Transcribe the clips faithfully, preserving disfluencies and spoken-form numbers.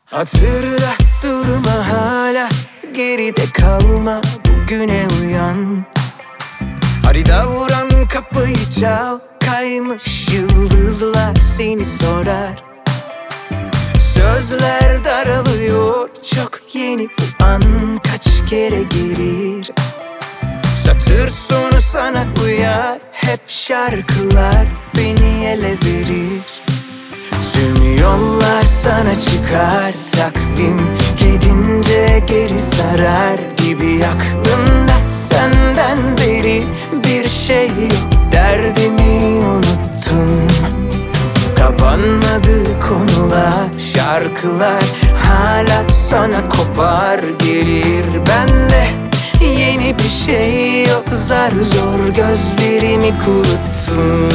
Hatırla, durma hala, geride kalma, bugüne uyan. Harita vuran kapıyı çal, kaymış yıldızlar seni sorar. Sözler daralıyor, çok yeni bu an, kaç kere gelir. Satır sonu sana uyar, hep şarkılar beni ele verir. Tüm yollar sana çıkar, takvim gidince geri sarar gibi aklımda senden beri bir şey yok, derdimi unuttum. Kapanmadı konular, şarkılar hala sana kopar gelir. Bende yeni bir şey yok, zar zor gözlerimi kuruttum.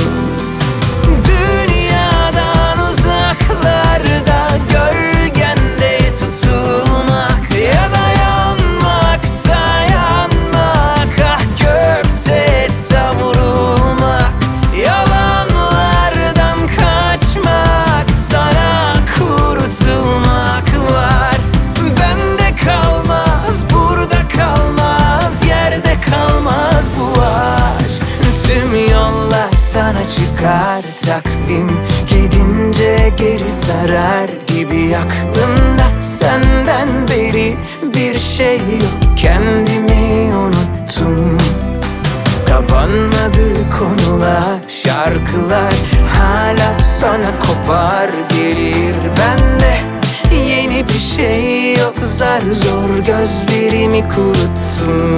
Dünyadan uzaklarda, gölgende tutulmak ya da yanmaksa yanmak, ah gökte savrulmak, yalanlardan kaçmak, sana kurtulmak var. Bende kalmaz, burada kalmaz, yerde kalmaz bu aşk. Tüm yollar sana çıkar, takvim gidince geri sarar gibi aklımda senden beri bir şey yok, kendimi unuttum. Kapanmadı konular, şarkılar hala sana kopar gelir. Bende yeni bir şey yok, zar zor gözlerimi kuruttum.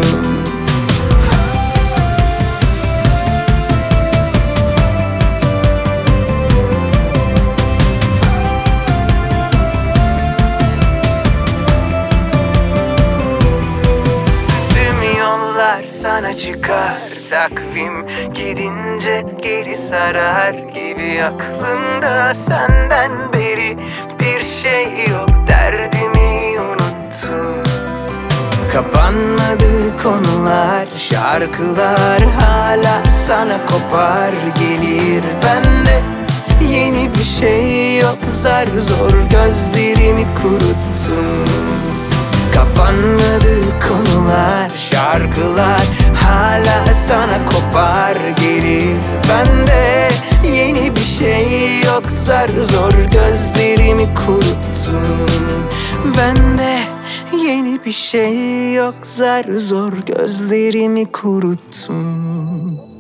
Sana çıkar, takvim gidince geri sarar gibi aklımda senden beri bir şey yok, derdimi unuttum. Kapanmadı konular, şarkılar hala sana kopar gelir. Bende yeni bir şey yok, zar zor gözlerimi kuruttum. Kapanmadı konular, şarkılar hala sana kopar gelir. Bende yeni bir şey yok, zar zor gözlerimi kuruttum. Bende yeni bir şey yok, zar zor gözlerimi kuruttum.